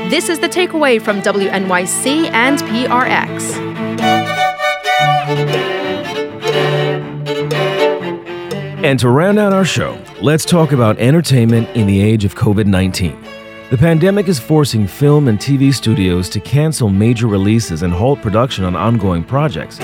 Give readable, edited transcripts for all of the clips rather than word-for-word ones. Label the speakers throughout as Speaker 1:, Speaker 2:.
Speaker 1: This is The Takeaway from WNYC and PRX.
Speaker 2: And to round out our show, let's talk about entertainment in the age of COVID-19. The pandemic is forcing film and TV studios to cancel major releases and halt production on ongoing projects.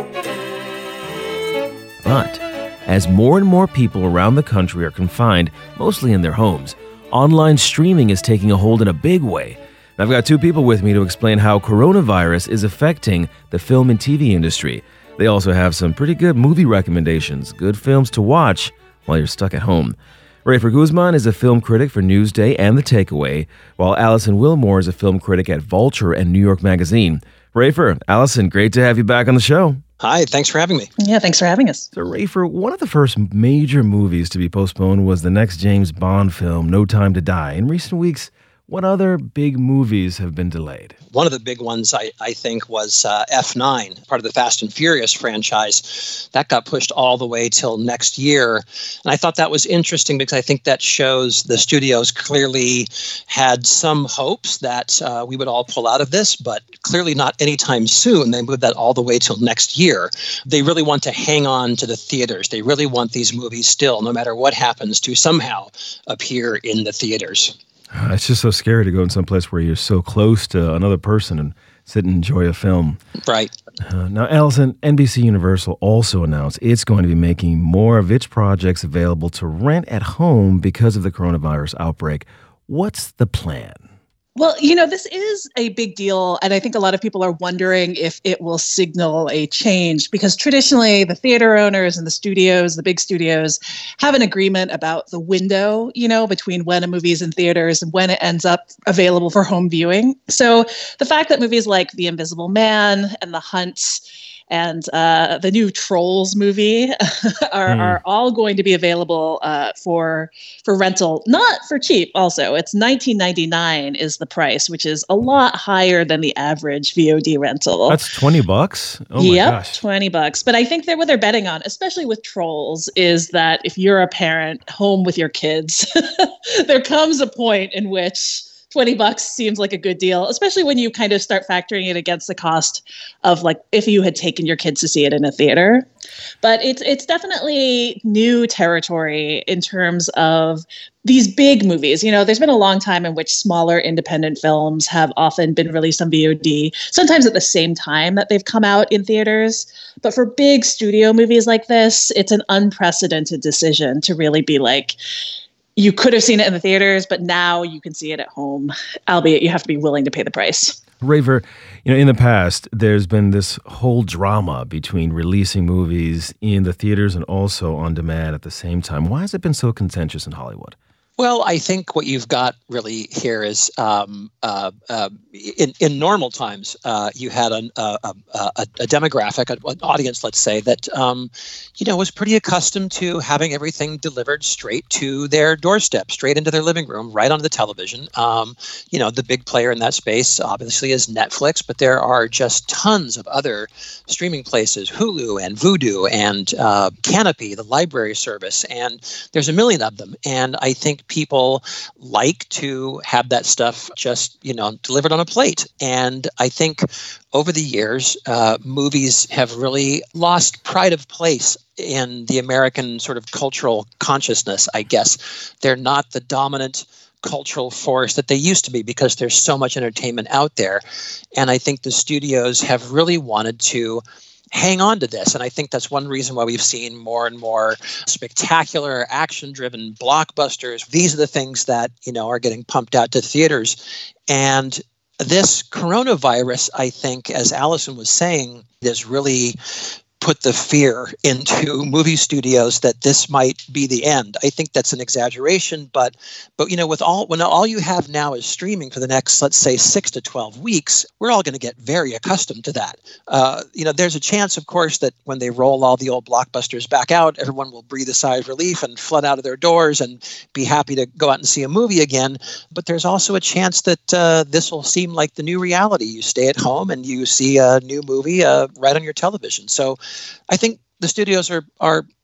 Speaker 2: But as more and more people around the country are confined, mostly in their homes, online streaming is taking a hold in a big way. I've got two people with me to explain how coronavirus is affecting the film and TV industry. They also have some pretty good movie recommendations, good films to watch while you're stuck at home. Rafer Guzman is a film critic for Newsday and The Takeaway, while Allison Wilmore is a film critic at Vulture and New York Magazine. Rafer, Allison, great to have you back on the show.
Speaker 3: Hi, thanks for having me.
Speaker 4: Yeah, thanks for having us.
Speaker 2: So, Rafer, one of the first major movies to be postponed was the next James Bond film, No Time to Die. In recent weeks, what other big movies have been delayed?
Speaker 3: One of the big ones, I think, was F9, part of the Fast and Furious franchise. That got pushed all the way till next year. And I thought that was interesting because I think that shows the studios clearly had some hopes that we would all pull out of this, but clearly not anytime soon. They moved that all the way till next year. They really want to hang on to the theaters. They really want these movies still, no matter what happens, to somehow appear in the theaters.
Speaker 2: It's just so scary to go in some place where you're so close to another person and sit and enjoy a film.
Speaker 3: Right.
Speaker 2: Now, Allison, NBC Universal also announced it's going to be making more of its projects available to rent at home because of the coronavirus outbreak. What's the plan?
Speaker 4: Well, this is a big deal, and I think a lot of people are wondering if it will signal a change, because traditionally the theater owners and the studios, the big studios, have an agreement about the window, between when a movie is in theaters and when it ends up available for home viewing. So the fact that movies like The Invisible Man and The Hunt and the new Trolls movie are all going to be available for rental, not for cheap. Also, it's $19.99 is the price, which is a lot higher than the average VOD rental.
Speaker 2: That's $20. Oh my gosh,
Speaker 4: $20. But I think what they're betting on, especially with Trolls, is that if you're a parent home with your kids, there comes a point in which $20 seems like a good deal, especially when you kind of start factoring it against the cost of, like, if you had taken your kids to see it in a theater. But it's definitely new territory in terms of these big movies. There's been a long time in which smaller independent films have often been released on VOD, sometimes at the same time that they've come out in theaters. But for big studio movies like this, it's an unprecedented decision to really be like, you could have seen it in the theaters, but now you can see it at home, albeit you have to be willing to pay the price.
Speaker 2: Rafer, in the past, there's been this whole drama between releasing movies in the theaters and also on demand at the same time. Why has it been so contentious in Hollywood?
Speaker 3: Well, I think what you've got really here is in normal times, you had a demographic, an audience, let's say, that was pretty accustomed to having everything delivered straight to their doorstep, straight into their living room, right onto the television. The big player in that space obviously is Netflix, but there are just tons of other streaming places, Hulu and Vudu and Canopy, the library service, and there's a million of them. And I think people like to have that stuff just, delivered on a plate. And I think over the years, movies have really lost pride of place in the American sort of cultural consciousness, I guess. They're not the dominant cultural force that they used to be because there's so much entertainment out there. And I think the studios have really wanted to hang on to this. And I think that's one reason why we've seen more and more spectacular, action-driven blockbusters. These are the things that, are getting pumped out to theaters. And this coronavirus, I think, as Allison was saying, is really put the fear into movie studios that this might be the end. I think that's an exaggeration, but when all you have now is streaming for the next, let's say, 6 to 12 weeks, we're all going to get very accustomed to that. There's a chance, of course, that when they roll all the old blockbusters back out, everyone will breathe a sigh of relief and flood out of their doors and be happy to go out and see a movie again. But there's also a chance that this will seem like the new reality. You stay at home and you see a new movie right on your television. So I think the studios are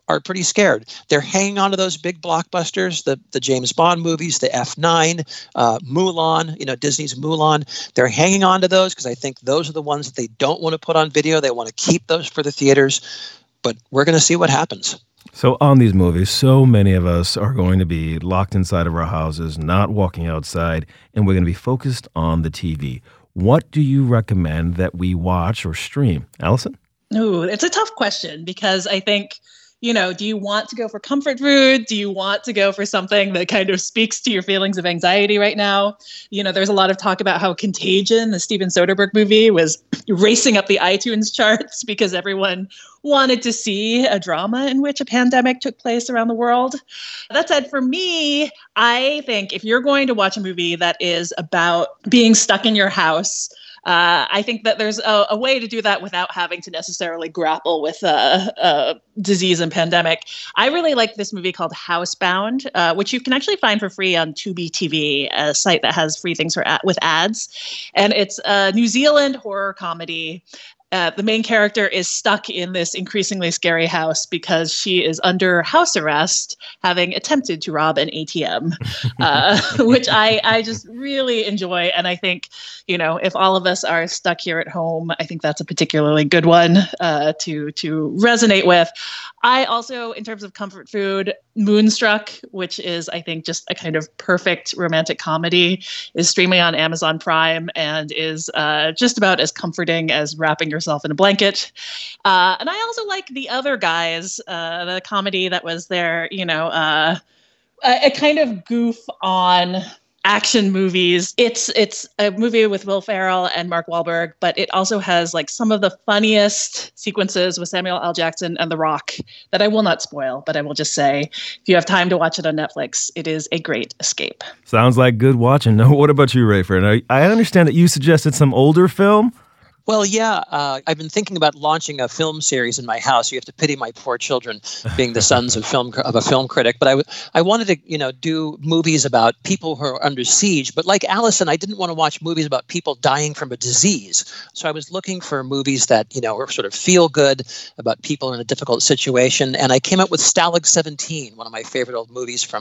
Speaker 3: are pretty scared. They're hanging on to those big blockbusters, the James Bond movies, the F9, Mulan, Disney's Mulan. They're hanging on to those because I think those are the ones that they don't want to put on video. They want to keep those for the theaters. But we're going to see what happens.
Speaker 2: So on these movies, so many of us are going to be locked inside of our houses, not walking outside, and we're going to be focused on the TV. What do you recommend that we watch or stream? Allison?
Speaker 4: Ooh, it's a tough question because I think, do you want to go for comfort food? Do you want to go for something that kind of speaks to your feelings of anxiety right now? There's a lot of talk about how Contagion, the Steven Soderbergh movie, was racing up the iTunes charts because everyone wanted to see a drama in which a pandemic took place around the world. That said, for me, I think if you're going to watch a movie that is about being stuck in your house, I think that there's a way to do that without having to necessarily grapple with disease and pandemic. I really like this movie called Housebound, which you can actually find for free on Tubi TV, a site that has free things with ads. And it's a New Zealand horror comedy. The main character is stuck in this increasingly scary house because she is under house arrest, having attempted to rob an ATM, which I just really enjoy. And I think, if all of us are stuck here at home, I think that's a particularly good one to resonate with. I also, in terms of comfort food, Moonstruck, which is, I think, just a kind of perfect romantic comedy, is streaming on Amazon Prime and is just about as comforting as wrapping yourself in a blanket. And I also like The Other Guys, the comedy that was there, a kind of goof on action movies. It's a movie with Will Ferrell and Mark Wahlberg, but it also has like some of the funniest sequences with Samuel L. Jackson and The Rock that I will not spoil, but I will just say, if you have time to watch it on Netflix, it is a great escape.
Speaker 2: Sounds like good watching. Now, what about you, Rafer? I understand that you suggested some older film.
Speaker 3: Well, yeah, I've been thinking about launching a film series in my house. You have to pity my poor children, being the sons of a film critic. But I wanted to, do movies about people who are under siege. But like Allison, I didn't want to watch movies about people dying from a disease. So I was looking for movies that, were sort of feel good about people in a difficult situation. And I came up with Stalag 17, one of my favorite old movies from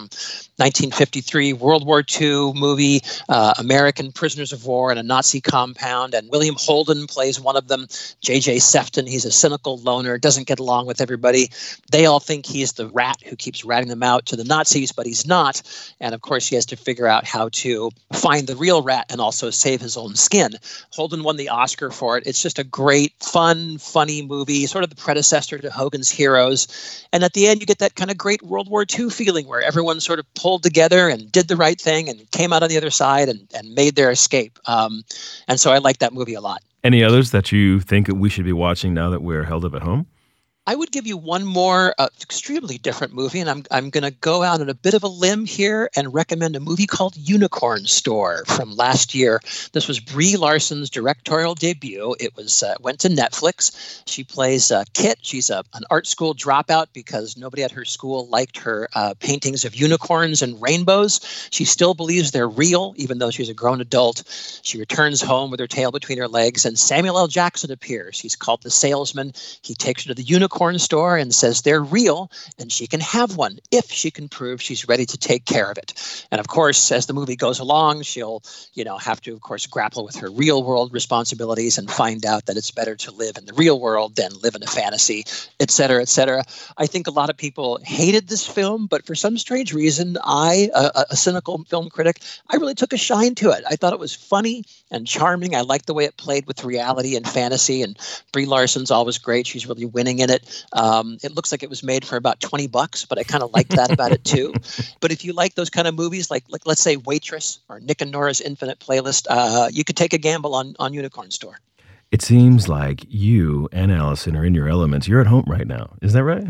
Speaker 3: 1953, World War II movie, American prisoners of war in a Nazi compound, and William Holden plays one of them. J.J. Sefton, he's a cynical loner, doesn't get along with everybody. They all think he's the rat who keeps ratting them out to the Nazis, but he's not. And of course, he has to figure out how to find the real rat and also save his own skin. Holden won the Oscar for it. It's just a great, fun, funny movie, sort of the predecessor to Hogan's Heroes. And at the end, you get that kind of great World War II feeling where everyone sort of pulled together and did the right thing and came out on the other side and made their escape. And so I like that movie a lot.
Speaker 2: Any others that you think we should be watching now that we're held up at home?
Speaker 3: I would give you one more extremely different movie, and I'm going to go out on a bit of a limb here and recommend a movie called Unicorn Store from last year. This was Brie Larson's directorial debut. It was went to Netflix. She plays Kit. She's an art school dropout because nobody at her school liked her paintings of unicorns and rainbows. She still believes they're real, even though she's a grown adult. She returns home with her tail between her legs, and Samuel L. Jackson appears. He's called the salesman. He takes her to the unicorn store and says they're real and she can have one if she can prove she's ready to take care of it. And of course, as the movie goes along, she'll, have to, of course, grapple with her real world responsibilities and find out that it's better to live in the real world than live in a fantasy, et cetera, et cetera. I think a lot of people hated this film, but for some strange reason, I, a cynical film critic, I really took a shine to it. I thought it was funny and charming. I liked the way it played with reality and fantasy, and Brie Larson's always great. She's really winning in it. It looks like it was made for about $20, but I kind of liked that about it too. But if you like those kind of movies, like let's say Waitress or Nick and Nora's Infinite Playlist, you could take a gamble on Unicorn Store.
Speaker 2: It seems like you and Allison are in your elements. You're at home right now. Is that right?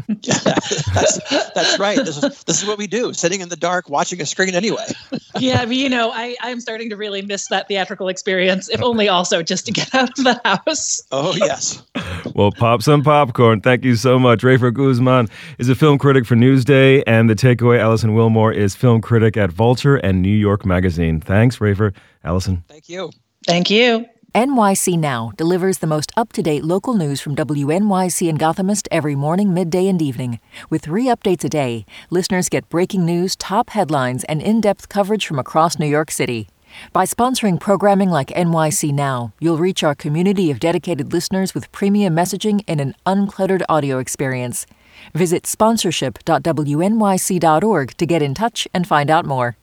Speaker 3: That's right. This is what we do, sitting in the dark, watching a screen anyway.
Speaker 4: Yeah, I'm starting to really miss that theatrical experience, if only also just to get out of the house.
Speaker 3: Oh, yes.
Speaker 2: Well, pop some popcorn. Thank you so much. Rafer Guzman is a film critic for Newsday, and The Takeaway, Allison Wilmore, is film critic at Vulture and New York Magazine. Thanks, Rafer. Allison.
Speaker 3: Thank you.
Speaker 4: Thank you.
Speaker 5: NYC Now delivers the most up-to-date local news from WNYC and Gothamist every morning, midday, and evening. With 3 updates a day, listeners get breaking news, top headlines, and in-depth coverage from across New York City. By sponsoring programming like NYC Now, you'll reach our community of dedicated listeners with premium messaging and an uncluttered audio experience. Visit sponsorship.wnyc.org to get in touch and find out more.